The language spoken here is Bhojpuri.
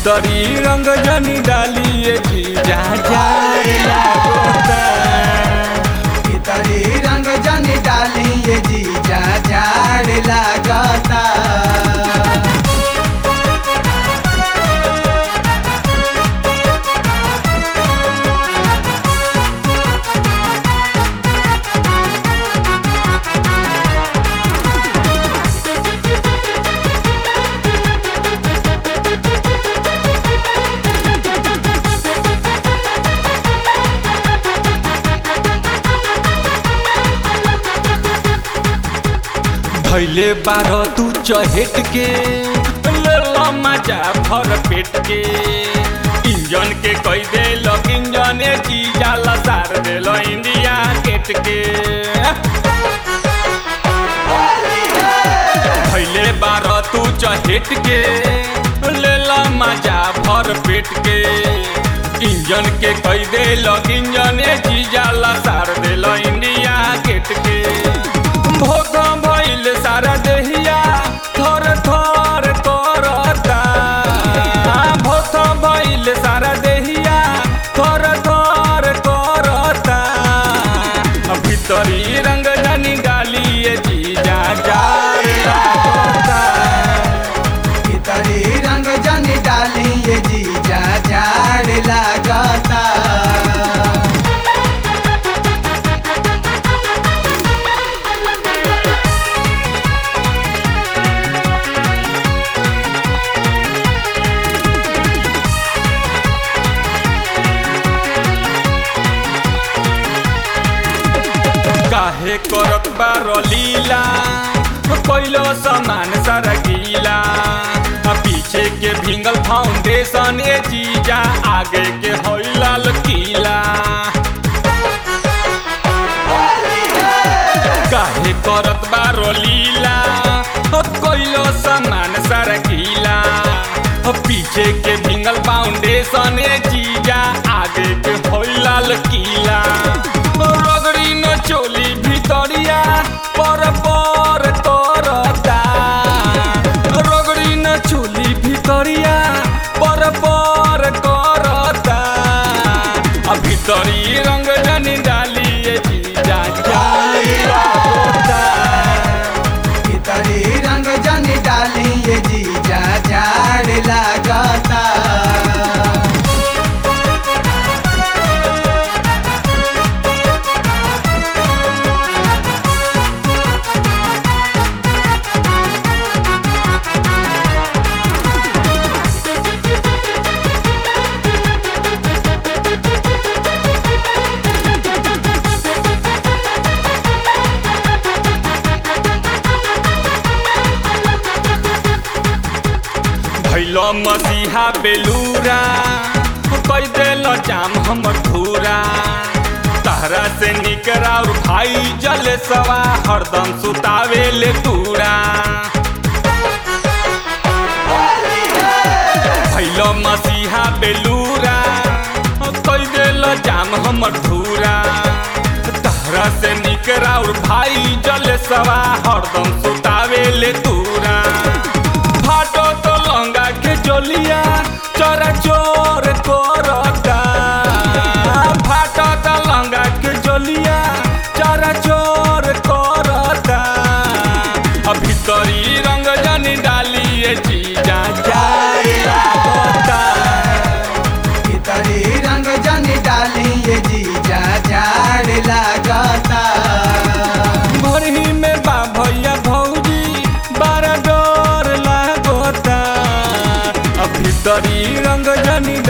भीतरी रंग जनी डालिए जीजा जार लागता। भीतरी रंग जनी डालिए जीजा जार लागता। भैले बारो तू चहेट के लेला मजा भर पेट के। इंजन के कई दे लग इंजने जीजा लसार दे लो इंडिया गेट के। भैले बारो तू चहेट के लेला मजा भर पेट के। इंजन के कई दे लग इंजने जीजा लसार दे लो इंडिया गेट के। भोकम भइल सारा देहिया थर थर करता। भोकम भइल सारा देहिया थर थर करता। भीतरी रंग जनी डालिए जीजा जार लागता। भीतरी रंग जनी डालिए जीजा जार लागता। काहे करत बारो लीला कोइलो सामान सारा गीला। पीछे के भिंगल फाउंडेशन ए जीजा आगे के होई लाल किला। काहे करत बारो लीला कोइलो सामान सारा गीला। पीछे के भिंगल फाउंडेशन ए जीजा आगे के होई लाल किला। रगड़ी न चोली भीतरिया पर पर करता। रगड़ी न चोली भीतरिया पर पर करता। भीतरी रंग जनी डालिए जीजा जार लागता। भीतरी रंग जनी डालिए जीजा जार लागता। भैलो मसीहा बेलूरा कई देल जाम हमर धूरा। तहरा से निकरा और भाई जले सवा हरदम सुतावे ले दूरा। भैलो मसीहा बेलूरा कई देल जाम हमर धूरा। तहरा से निकरा और भाई जले सवा हरदम सुतावे ले दूरा। फाटो तो लंगा के जोलिया चोरा चोर करता। फाटो तो लंगा के जोलिया चोरा चोर करता। भीतरी रंग जनी डालिए जीजा जार लागता। भीतरी रंग जनी डालिए जीजा जार लागता। भरही में बा भैया भौजी बारा डर लागता। भीतरी रंग जनी